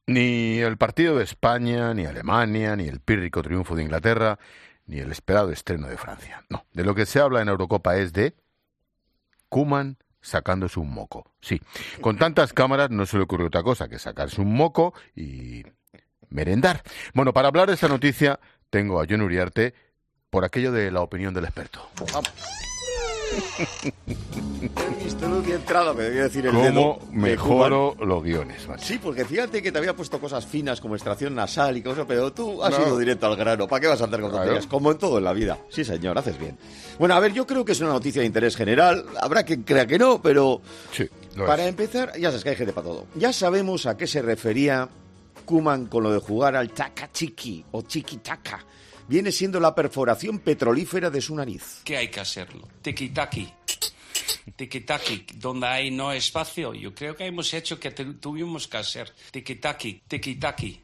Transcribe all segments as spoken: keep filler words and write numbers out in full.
Ni el partido de España, ni Alemania, ni el pírrico triunfo de Inglaterra, ni el esperado estreno de Francia. No, de lo que se habla en Eurocopa es de Koeman sacándose un moco. Sí, con tantas cámaras no se le ocurre otra cosa que sacarse un moco y merendar. Bueno, para hablar de esta noticia tengo a Jon Uriarte por aquello de la opinión del experto. Vamos. He visto luz y entrada, me debía decir el ¿Cómo dedo. mejoro los guiones, macho? Sí, porque fíjate que te había puesto cosas finas como extracción nasal y cosas, pero tú has No. ido directo al grano. ¿Para qué vas a andar con Claro. tonterías? Como en todo en la vida. Sí, señor, haces bien. Bueno, a ver, yo creo que es una noticia de interés general. Habrá quien crea que no, pero... Sí, lo Para es. empezar, ya sabes que hay gente para todo. Ya sabemos a qué se refería Koeman con lo de jugar al taka-chiki o chiki-taka. Viene siendo la perforación petrolífera de su nariz. ¿Qué hay que hacerlo? Tiki-taki. Tiki-taki, donde hay no espacio. Yo creo que hemos hecho que te- tuvimos que hacer. Tiki-taki, tiki-taki.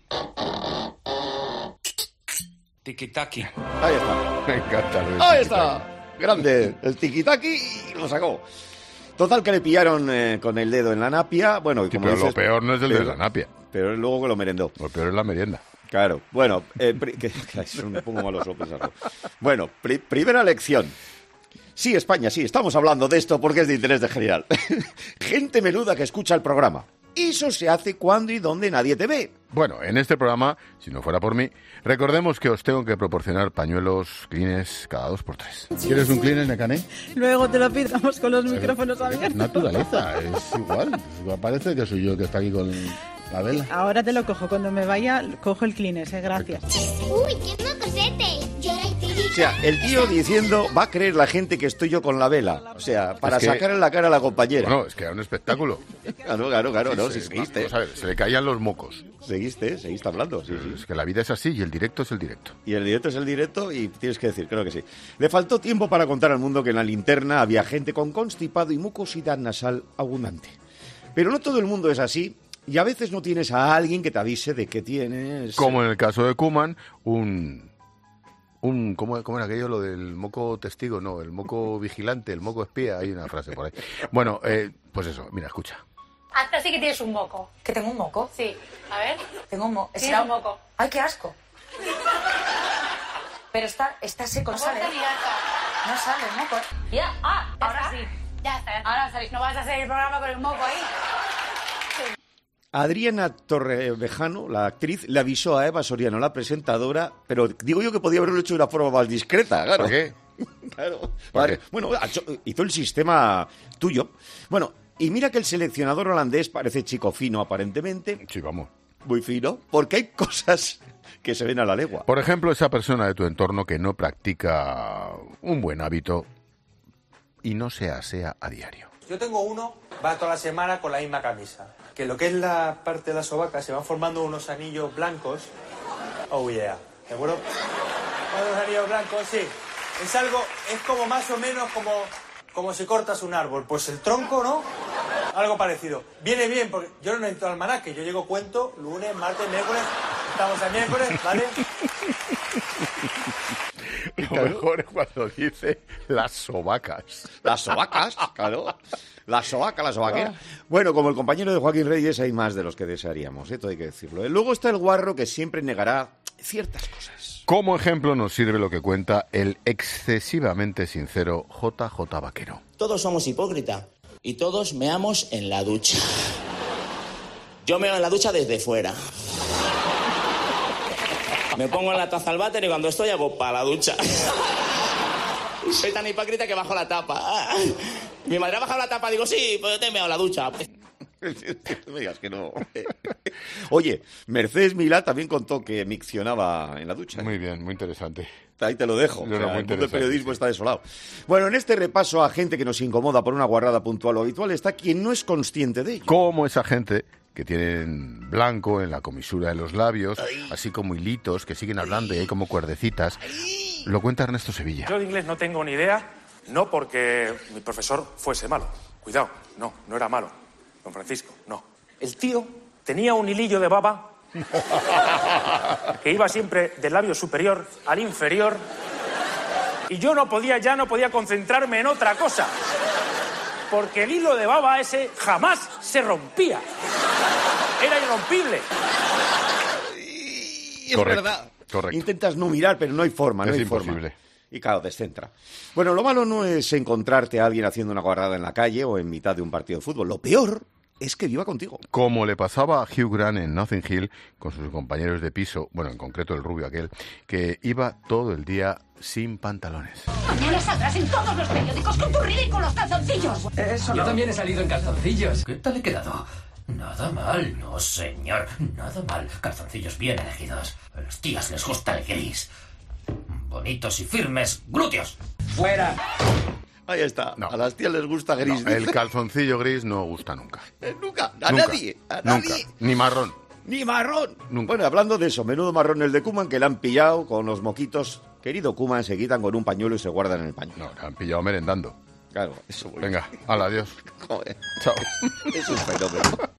Tiki-taki. Ahí está. Me encanta. lo del Ahí tiki-taka. está. Grande. El tiki-taki y lo sacó. Total que le pillaron eh, con el dedo en la napia. Bueno, y Sí, como pero dices, lo peor no es el de pero- la napia. Pero luego que lo merendó. Lo peor es la merienda. Claro. Bueno, eh, pri- que, que eso me pongo malo solo pensarlo. Bueno, pri- primera lección. Sí, España, sí, estamos hablando de esto porque es de interés de general. Gente menuda que escucha el programa. Eso se hace cuando y donde nadie te ve. Bueno, en este programa, si no fuera por mí, recordemos que os tengo que proporcionar pañuelos cleans cada dos por tres. ¿Quieres un clean, Necané? Luego te lo pidamos con los micrófonos abiertos. Naturaleza, es igual. Parece que soy yo que está aquí con la vela. Ahora te lo cojo. Cuando me vaya, cojo el Kleenex, eh, gracias. Uy, qué mocosete. Llora y tirita. O sea, el tío diciendo, va a creer la gente que estoy yo con la vela. O sea, para Es que- sacar en la cara a la compañera. Bueno, es que era un espectáculo. Claro, claro, claro, no, si Se- seguiste. vamos a ver, se le caían los mocos. Seguiste, seguiste hablando, sí, sí. Es que la vida es así y el directo es el directo. Y el directo es el directo y tienes que decir, creo que sí. Le faltó tiempo para contar al mundo que en la linterna había gente con constipado y mucosidad nasal abundante. Pero no todo el mundo es así y a veces no tienes a alguien que te avise de que tienes... Como en el caso de Koeman, un... un ¿cómo, ¿Cómo era aquello? Lo del moco testigo, no, el moco vigilante, el moco espía, hay una frase por ahí. Bueno, eh, pues eso, mira, escucha. Hasta sí que tienes un moco. ¿Que tengo un moco? Sí. A ver. Tengo un moco. Tienes un moco. ¡Ay, qué asco! Pero está, está seco, no sale. No sale el moco. Ya. Ah, Ahora ahora sí. sí. Ya está. Ahora salís. No vas a hacer el programa con el moco ahí. Adriana Torrevejano, la actriz, le avisó a Eva Soriano, la presentadora, pero digo yo que podía haberlo hecho de una forma más discreta, claro. ¿Por qué? Claro. ¿Por Vale. qué? Bueno, ha hecho- hizo el sistema tuyo. Bueno, y mira que el seleccionador holandés parece chico fino aparentemente, Sí, vamos. muy fino, porque hay cosas que se ven a la legua. Por ejemplo, esa persona de tu entorno que no practica un buen hábito y no se asea a diario. Yo tengo uno, va toda la semana con la misma camisa. Que lo que es la parte de la sobaca se van formando unos anillos blancos. Oh yeah, ¿de acuerdo? Unos anillos blancos, sí. Es algo, es como más o menos como, como si cortas un árbol. Pues el tronco, ¿no? Algo parecido. Viene bien, porque yo no necesito almanaque. Yo llego cuento lunes, martes, miércoles. Estamos a miércoles, ¿vale? Lo mejor es cuando dice las sobacas. Las sobacas, claro. La sobaca, la sobaquera. Bueno, como el compañero de Joaquín Reyes, hay más de los que desearíamos, ¿eh? Todo hay que decirlo. Luego está el guarro que siempre negará ciertas cosas. Como ejemplo nos sirve lo que cuenta el excesivamente sincero J J Vaquero. Todos somos hipócritas y todos meamos en la ducha. Yo meo en la ducha desde fuera. Me pongo en la taza al váter y cuando estoy hago para la ducha. Soy tan hipócrita que bajo la tapa. Mi madre ha bajado la tapa, digo, sí, pues yo te meo en la ducha. No me digas que no. Oye, Mercedes Milá también contó que miccionaba en la ducha. Muy bien, muy interesante. Ahí te lo dejo. No, no, O sea, muy el mundo del interesante, periodismo sí. está desolado. Bueno, en este repaso a gente que nos incomoda por una guarrada puntual o habitual está quien no es consciente de ello. Como esa gente que tienen blanco en la comisura de los labios, así como hilitos que siguen hablando y hay como cuerdecitas. Lo cuenta Ernesto Sevilla. Yo de inglés no tengo ni idea, no porque mi profesor fuese malo. Cuidado, no, no era malo. Don Francisco, no. El tío tenía un hilillo de baba que iba siempre del labio superior al inferior y yo no podía, ya no podía concentrarme en otra cosa. Porque el hilo de baba ese jamás se rompía. era irrompible. Y es Correcto, verdad. correcto. Intentas no mirar, pero no hay forma, no Es hay imposible. forma. Y claro, descentra. Bueno, lo malo no es encontrarte a alguien haciendo una guarrada en la calle o en mitad de un partido de fútbol. Lo peor es que viva contigo. Como le pasaba a Hugh Grant en Notting Hill con sus compañeros de piso, bueno, en concreto el rubio aquel, que iba todo el día sin pantalones. Mañana saldrás en todos los periódicos con tus ridículos calzoncillos. Eso Yo también he salido en calzoncillos. ¿Qué tal he quedado? Nada mal, no señor, nada mal. Calzoncillos bien elegidos. A los tías les gusta el gris. Bonitos y firmes glúteos. ¡Fuera! Ahí está. No. A las tías les gusta gris. No, el calzoncillo gris no gusta nunca. Eh, nunca. A Nunca, nadie. A nunca. nadie. Ni marrón. Ni marrón. Nunca. Bueno, hablando de eso, menudo marrón el de Koeman, que le han pillado con los moquitos. Querido Koeman, se quitan con un pañuelo y se guardan en el pañuelo. No, le han pillado merendando. Claro, eso voy. Venga, hala, adiós. Joder. Chao. Es un fenómeno.